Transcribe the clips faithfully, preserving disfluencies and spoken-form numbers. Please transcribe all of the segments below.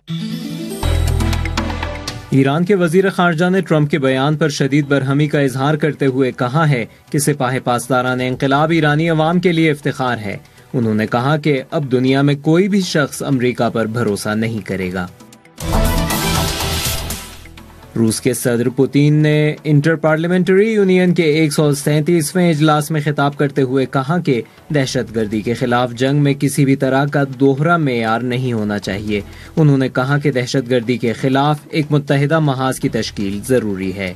ایران کے وزیر خارجہ نے ٹرمپ کے بیان پر شدید برہمی کا اظہار کرتے ہوئے کہا ہے کہ سپاہ پاسداران انقلاب ایرانی عوام کے لیے افتخار ہے۔ انہوں نے کہا کہ اب دنیا میں کوئی بھی شخص امریکہ پر بھروسہ نہیں کرے گا۔ روس کے صدر پوتین نے انٹر پارلیمنٹری یونین کے ایک سو سینتیسویں اجلاس میں خطاب کرتے ہوئے کہا کہ دہشت گردی کے خلاف جنگ میں کسی بھی طرح کا دوہرا معیار نہیں ہونا چاہیے۔ انہوں نے کہا کہ دہشت گردی کے خلاف ایک متحدہ محاذ کی تشکیل ضروری ہے۔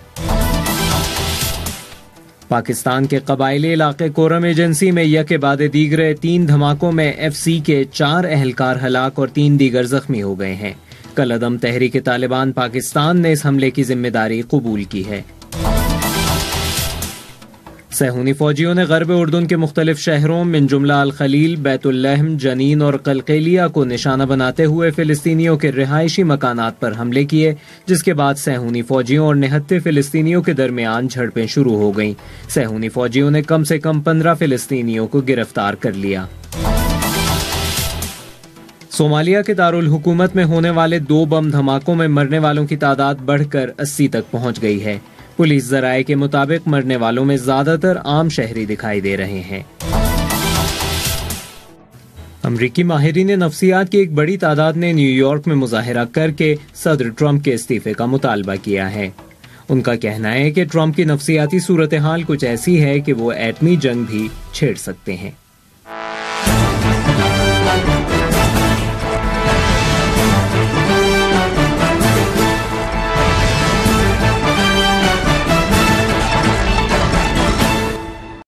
پاکستان کے قبائلی علاقے کورم ایجنسی میں یکے بعد دیگرے تین دھماکوں میں ایف سی کے چار اہلکار ہلاک اور تین دیگر زخمی ہو گئے ہیں۔ کل عدم تحریک طالبان پاکستان نے اس حملے کی ذمہ داری قبول کی ہے۔ صہیونی فوجیوں نے غرب اردن کے مختلف شہروں من جملہ الخلیل، بیت اللحم، جنین اور قلقیلیہ کو نشانہ بناتے ہوئے فلسطینیوں کے رہائشی مکانات پر حملے کیے، جس کے بعد صہیونی فوجیوں اور نہتے فلسطینیوں کے درمیان جھڑپیں شروع ہو گئیں۔ صہیونی فوجیوں نے کم سے کم پندرہ فلسطینیوں کو گرفتار کر لیا۔ صومالیہ کے دارالحکومت میں ہونے والے دو بم دھماکوں میں مرنے والوں کی تعداد بڑھ کر اسی تک پہنچ گئی ہے۔ پولیس ذرائع کے مطابق مرنے والوں میں زیادہ تر عام شہری دکھائی دے رہے ہیں۔ امریکی ماہرین نفسیات کی ایک بڑی تعداد نے نیو یارک میں مظاہرہ کر کے صدر ٹرمپ کے استعفے کا مطالبہ کیا ہے۔ ان کا کہنا ہے کہ ٹرمپ کی نفسیاتی صورتحال کچھ ایسی ہے کہ وہ ایٹمی جنگ بھی چھیڑ سکتے ہیں۔